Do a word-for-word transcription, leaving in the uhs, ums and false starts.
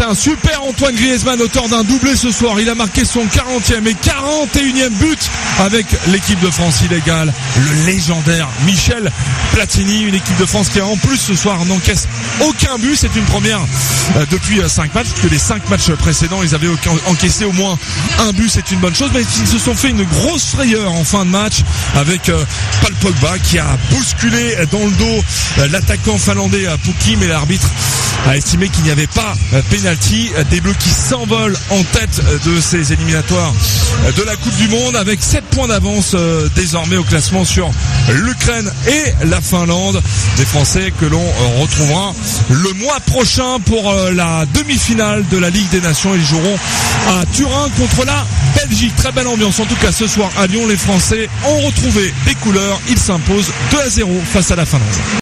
un super Antoine Griezmann, auteur d'un doublé ce soir. Il a marqué son quarantième et quarante et unième but avec l'équipe de France illégale. Le légendaire Michel Platini, une équipe de France qui en plus ce soir n'encaisse aucun but. C'est une première euh, depuis euh, cinq matchs, puisque les cinq matchs précédents, ils avaient aucun, encaissé au moins un but. C'est une bonne chose, mais ils se sont fait une grosse frayeur en fin de match avec euh, Paul Pogba qui a bousculé dans le dos euh, l'attaquant finlandais euh, Pukki, mais l'arbitre a estimé qu'il n'y avait pas euh, pénalty. Des Bleus qui s'envolent en tête euh, de ces éliminatoires euh, de la Coupe du Monde avec sept points d'avance euh, désormais au classement sur l'Ukraine et la Finlande. Des Français que l'on euh, retrouvera le mois prochain pour euh, la demi-finale de la Ligue des Nations. Ils joueront à Turin contre la Belgique. Très belle ambiance en tout cas ce soir à Lyon. Les Français ont retrouvé des couleurs. Ils s'imposent deux à zéro face à la Finlande.